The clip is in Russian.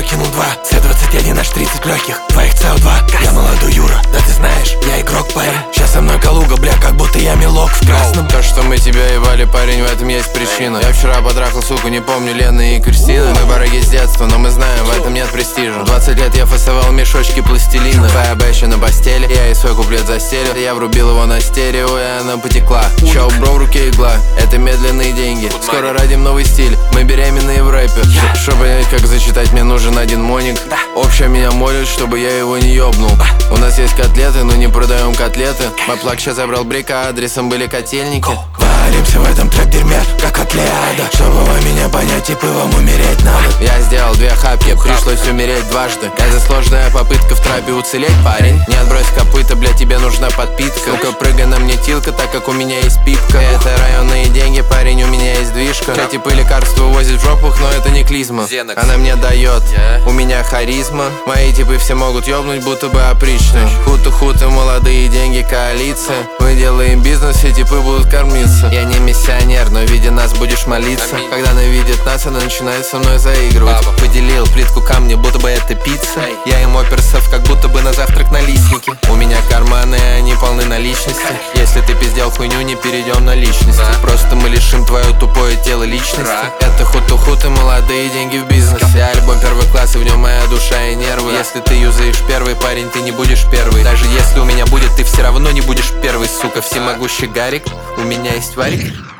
кинул 2. С21 аж 30 легких, твоих CO2. Я молодой Юра, да ты знаешь, я игрок, парень. Сейчас со мной Калуга, бля, как будто я мелок в красном. То, что мы тебя ебали, парень, в этом есть причина. Я вчера потрахал, суку, не помню, Лены и Кристина. Мы враги с детства, но мы знаем, в этом нет престижа. 20 лет я фасовал мешочки пластилина. Твоя бэща на постели, я и свой куплет застелил. Я врубил его на стерео, и она потекла. Чё, бро, в руке игла, это медленные деньги. Скоро родим новый стиль, мы беременные в рэпе. Чтобы понять, как зачитать, мне нужен один моник. Общая меня молит, чтобы я его не ёбнул. У нас есть котлеты, но не продаем котлеты. Мой плак сейчас забрал брика, адресом были котельники. Варимся в этом трэп-дерьме, как от Леада. Чтобы вы меня понять, типа вам умереть надо. Я сделал 2 хапки, пришлось умереть дважды. Это сложная попытка в трапе уцелеть, парень. Не отбрось копыта, бля, тебе нужна подпитка. Ну-ка, прыгай на мне тилка, так как у меня есть пипка. Это районные деньги, парень, у меня есть движка. Хотя типа лекарства возят в жопах, но это не клизма. Она мне дает, у меня харизма. Мои типы все могут ёбнуть, будто бы опричные. Хуты-хуты, молодые деньги, коалиция. Мы делаем бизнес, и типы будут кормиться. Я не миссионер, но видя нас будешь молиться. Когда она видит нас, она начинает со мной заигрывать. Поделил плитку камня, будто бы это пицца. Я им оперсов, как будто бы на завтрак налистники. У меня карманы, они полны наличности. Если ты пиздел хуйню, не перейдем на личности. Просто мы лишим твое тупое тело личности. Это хуты-хуты, молодые деньги в бизнесе. Альбом первый класс, и в нем моя душа и нервы. Если ты юзаешь первый, парень, ты не будешь первый. Даже если у меня будет, ты все равно не будешь первый, сука. Всемогущий Гарик, у меня есть варик.